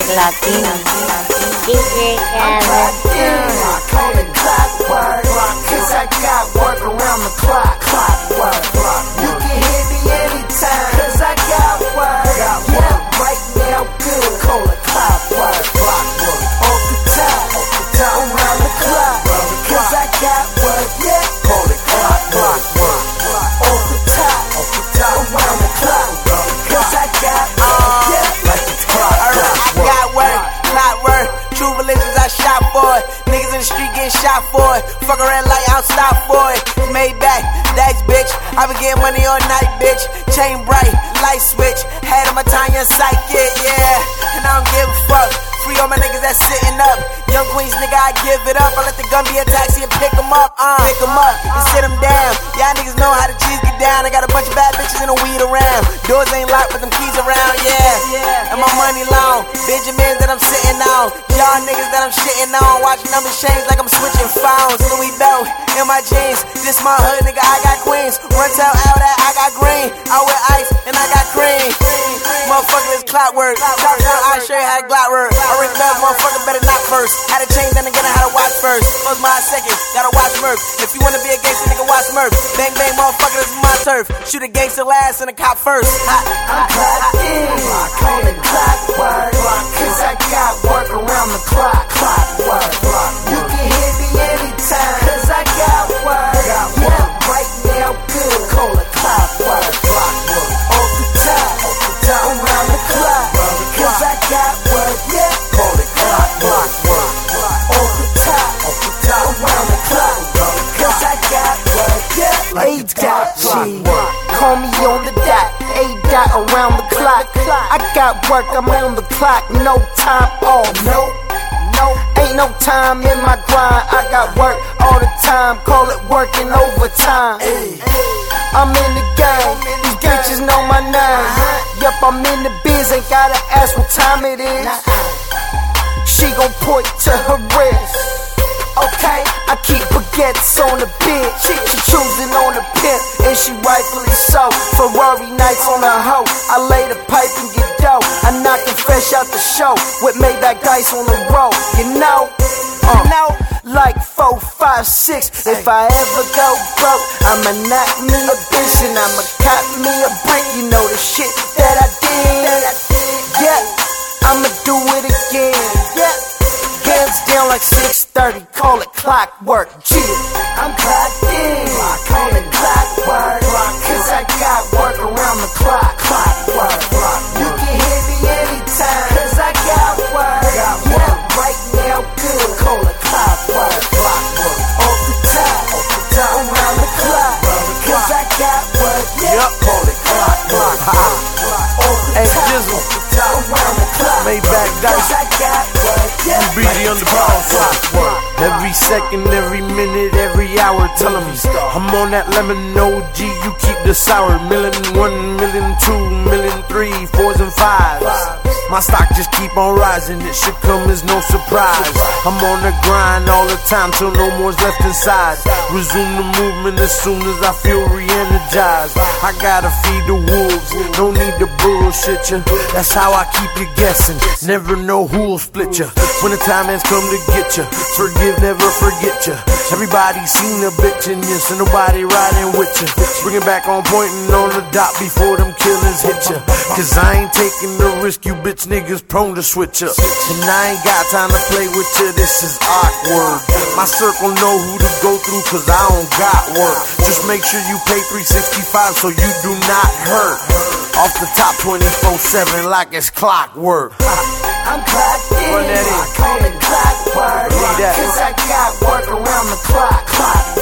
Latino. DJ Khaled. I call it clockwork, cause I got work around the clock. You can hit me anytime, cause I got work. Yeah, right now, good. Call it clockwork. Off the top, around the clock, cause I got work. Yeah, call it clockwork. Off the top, around the clock, cause I got work. Yeah, like it's clockwork. I got work, clockwork. True religions, I shot for it. Niggas in the street getting shot for it. Fuck a red light, I'll stop for it. Maybach, that's bitch. I been getting money all night, bitch. Chain bright, light switch. Had on my Tanya psychic, yeah. And I don't give a fuck. Free all my niggas that's sitting up. Young Queens, nigga, I give it up. I let the gun be a taxi and pick them up. Pick them up and sit them down. Y'all niggas know how the G's get down. I got a bunch of bad bitches and a weed around. Doors ain't locked, but them keys around, yeah. And my money long. Benjamins that I'm sitting on. Y'all niggas that I'm shitting on. Watching numbers change like I'm switching phones. Louis Belt in my jeans. This my hood, nigga, I got queens. Run tell L that I got green. I wear ice and I got cream. Motherfucker, it's clockwork. I sure had clockwork. I ring bells, motherfucker, better not first. Had to change, then again I had to watch first. Close my eyes second, gotta watch Murph. If you wanna be a gangster, nigga, watch Murph. Bang, bang, motherfucker, this is my turf. Shoot a gangster last and a cop first. I'm clocked in, I call it clockwork, cause I got work around the clock. You can hit me anytime, cause I got work. Yeah, right now, good. Call it clockwork. Off the top, around the clock, cause I got work. Yeah, call it clockwork. Off the top, around the clock, cause I got work. Yeah, A-Dot-G, call me on the dot. A-Dot around the clock. I got work, I'm on the clock. No time off. No, ain't no time in my grind. I got work all the time. Call it working overtime. I'm in the game. These bitches know my name. Yup, I'm in the biz. Ain't gotta ask what time it is. She gon' point to her wrist. Okay, I keep baguettes on the bitch. She choosing on the pimp, and she rightfully so. Ferrari nights on a hoe. I lay the pipe and get dough. I knock it fresh out the show with Maybach dice on the road. You know, like 4, 5, 6. If I ever go broke, I'ma knock me a bitch and I'ma cop me a brick. You know the shit that I did. Yeah, I'ma do it again. Yeah. Hands down like 6:30, call it clockwork. I'm clocked in, I call it clockwork, cause I got work around the clock. You can hit me anytime, cause I got work. Yeah, right now, good. Call it clockwork. Off the top, around the clock, cause I got work. Yeah, call it clockwork. Off the top, around the clock, Maybach dice. cause I got work. Yeah, Breezy on the boss. Every second, every minute, every hour, telling me I'm on that lemon OG. You keep the sour. Million 1, million 2, million 3, 4s and 5s. My stock just keep on rising. It should come as no surprise. I'm on the grind all the time till no more's left inside. Resume the movement as soon as I feel re-energized. I gotta feed the wolves. No need to bullshit ya. That's how I keep you guessing. Never know who'll split ya. When the time has come to get ya, forgive, never forget ya. Everybody seen a bitch in you, so nobody riding with ya. Bring it back on point and on the dot before them killers hit ya. Cause I ain't taking the risk, you bitch niggas prone to switch up. And I ain't got time to play with ya, this is awkward. My circle know who to go through cause I don't got work. Just make sure you pay 365 so you do not hurt. Off the top 24/7 like it's clockwork. I'm clocked in, I call it clockwork, cause I got work around the clock.